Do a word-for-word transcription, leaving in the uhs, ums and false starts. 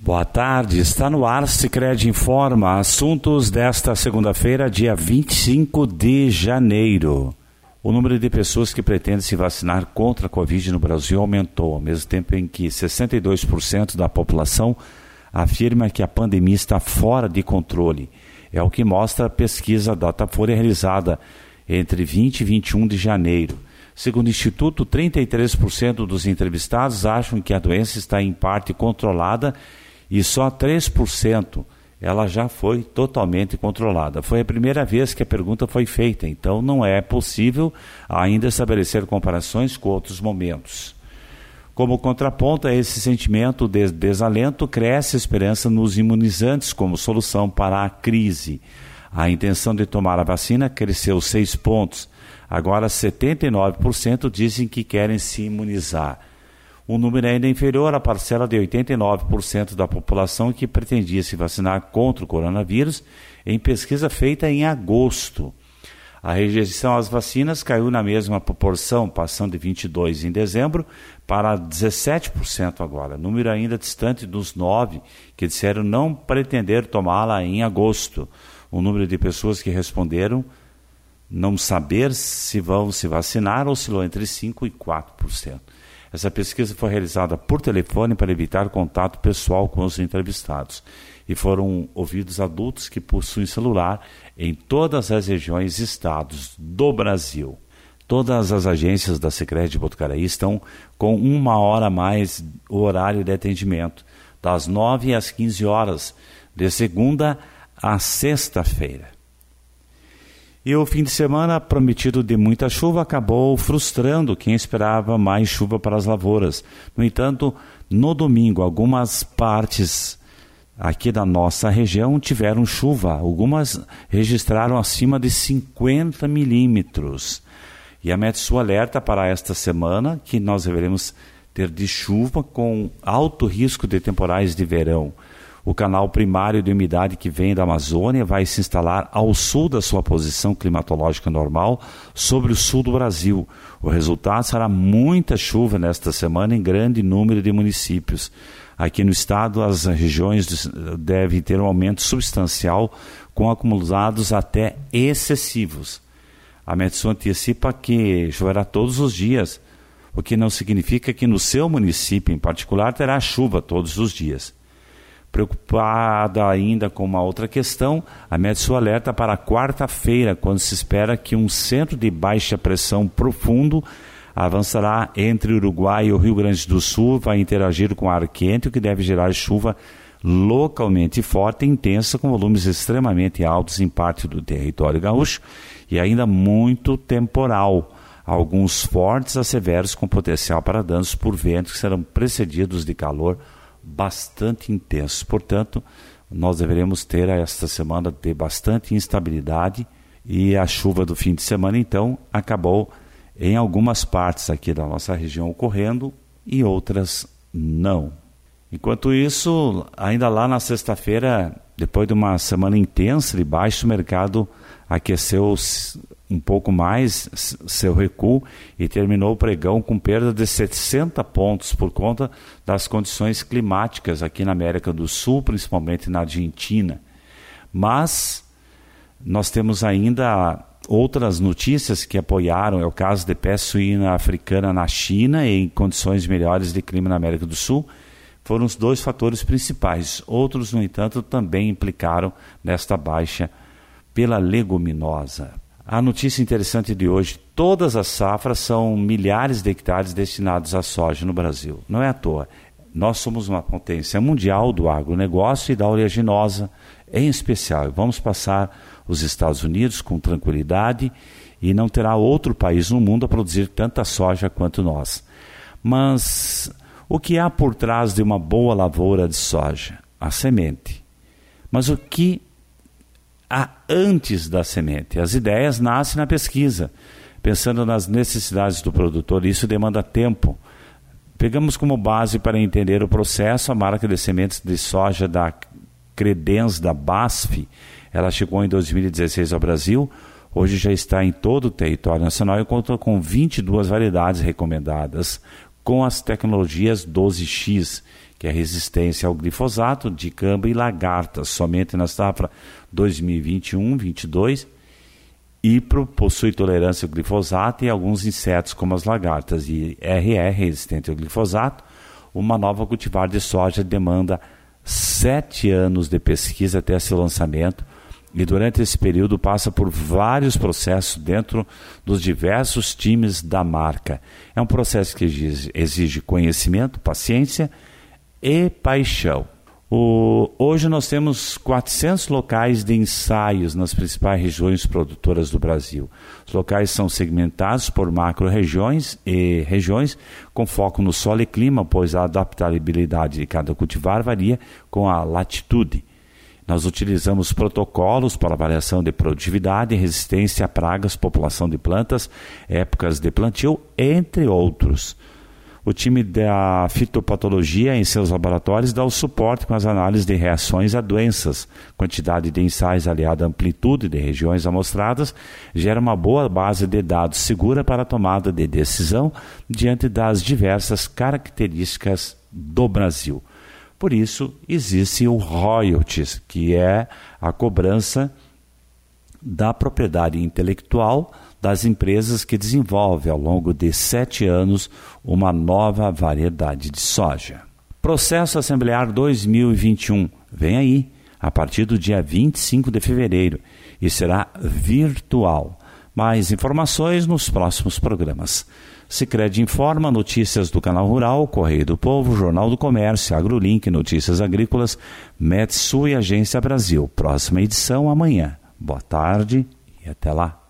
Boa tarde, está no ar Sicredi Informa, assuntos desta segunda-feira, dia vinte e cinco de janeiro. O número de pessoas que pretendem se vacinar contra a Covid no Brasil aumentou, ao mesmo tempo em que sessenta e dois por cento da população afirma que a pandemia está fora de controle. É o que mostra a pesquisa Datafolha realizada entre vinte e vinte e um de janeiro. Segundo o Instituto, trinta e três por cento dos entrevistados acham que a doença está em parte controlada e só três por cento ela já foi totalmente controlada. Foi a primeira vez que a pergunta foi feita, então não é possível ainda estabelecer comparações com outros momentos. Como contraponto a esse sentimento de desalento, cresce a esperança nos imunizantes como solução para a crise. A intenção de tomar a vacina cresceu seis pontos. Agora setenta e nove por cento dizem que querem se imunizar. Um número ainda inferior à parcela de oitenta e nove por cento da população que pretendia se vacinar contra o coronavírus em pesquisa feita em agosto. A rejeição às vacinas caiu na mesma proporção, passando de vinte e dois por cento em dezembro para dezessete por cento agora, número ainda distante dos nove por cento que disseram não pretender tomá-la em agosto. O número de pessoas que responderam não saber se vão se vacinar oscilou entre cinco por cento e quatro por cento. Essa pesquisa foi realizada por telefone para evitar contato pessoal com os entrevistados. E foram ouvidos adultos que possuem celular em todas as regiões e estados do Brasil. Todas as agências da Sicredi Botucaraí estão com uma hora a mais o horário de atendimento, das nove às quinze horas, de segunda a sexta-feira. E o fim de semana prometido de muita chuva acabou frustrando quem esperava mais chuva para as lavouras. No entanto, no domingo, algumas partes aqui da nossa região tiveram chuva. Algumas registraram acima de cinquenta milímetros. E a Metsul alerta para esta semana que nós deveremos ter de chuva com alto risco de temporais de verão. O canal primário de umidade que vem da Amazônia vai se instalar ao sul da sua posição climatológica normal sobre o sul do Brasil. O resultado será muita chuva nesta semana em grande número de municípios. Aqui no estado, as regiões devem ter um aumento substancial com acumulados até excessivos. A Metsul antecipa que choverá todos os dias, o que não significa que no seu município em particular terá chuva todos os dias. Preocupada ainda com uma outra questão, a Metsul alerta para quarta-feira, quando se espera que um centro de baixa pressão profundo avançará entre o Uruguai e o Rio Grande do Sul, vai interagir com ar quente, o que deve gerar chuva localmente forte e intensa, com volumes extremamente altos em parte do território gaúcho e ainda muito temporal. Alguns fortes a severos com potencial para danos por ventos que serão precedidos de calor bastante intensos. Portanto, nós deveremos ter esta semana de bastante instabilidade e a chuva do fim de semana, então, acabou em algumas partes aqui da nossa região ocorrendo e outras não. Enquanto isso, ainda lá na sexta-feira, depois de uma semana intensa de baixo, o mercado aqueceu um pouco mais seu recuo e terminou o pregão com perda de sessenta pontos por conta das condições climáticas aqui na América do Sul, principalmente na Argentina. Mas nós temos ainda outras notícias que apoiaram, é o caso de peste suína africana na China em condições melhores de clima na América do Sul. Foram os dois fatores principais. Outros, no entanto, também implicaram nesta baixa pela leguminosa. A notícia interessante de hoje, todas as safras são milhares de hectares destinados à soja no Brasil. Não é à toa. Nós somos uma potência mundial do agronegócio e da oleaginosa em especial. Vamos passar os Estados Unidos com tranquilidade e não terá outro país no mundo a produzir tanta soja quanto nós. Mas o que há por trás de uma boa lavoura de soja? A semente. Mas o que há antes da semente? As ideias nascem na pesquisa, pensando nas necessidades do produtor. Isso demanda tempo. Pegamos como base para entender o processo a marca de sementes de soja da Credence, da B A S F. Ela chegou em dois mil e dezesseis ao Brasil, hoje já está em todo o território nacional e conta com vinte e duas variedades recomendadas, com as tecnologias doze X, que é resistência ao glifosato, dicamba e lagarta, somente na safra dois mil e vinte e um vinte e dois. Ipro possui tolerância ao glifosato e alguns insetos como as lagartas, e R R, resistente ao glifosato. Uma nova cultivar de soja demanda sete anos de pesquisa até seu lançamento, e durante esse período passa por vários processos dentro dos diversos times da marca. É um processo que exige, exige conhecimento, paciência e paixão. O, hoje nós temos quatrocentos locais de ensaios nas principais regiões produtoras do Brasil. Os locais são segmentados por macro-regiões e regiões com foco no solo e clima, pois a adaptabilidade de cada cultivar varia com a latitude. Nós utilizamos protocolos para avaliação de produtividade, resistência a pragas, população de plantas, épocas de plantio, entre outros. O time da fitopatologia em seus laboratórios dá o suporte com as análises de reações a doenças. Quantidade de ensaios aliada à amplitude de regiões amostradas gera uma boa base de dados segura para a tomada de decisão diante das diversas características do Brasil. Por isso, existe o royalties, que é a cobrança da propriedade intelectual das empresas que desenvolvem ao longo de sete anos uma nova variedade de soja. Processo Assemblear dois mil e vinte e um vem aí, a partir do dia vinte e cinco de fevereiro, e será virtual. Mais informações nos próximos programas. Sicredi informa, notícias do Canal Rural, Correio do Povo, Jornal do Comércio, AgroLink, Notícias Agrícolas, Metsul e Agência Brasil. Próxima edição amanhã. Boa tarde e até lá.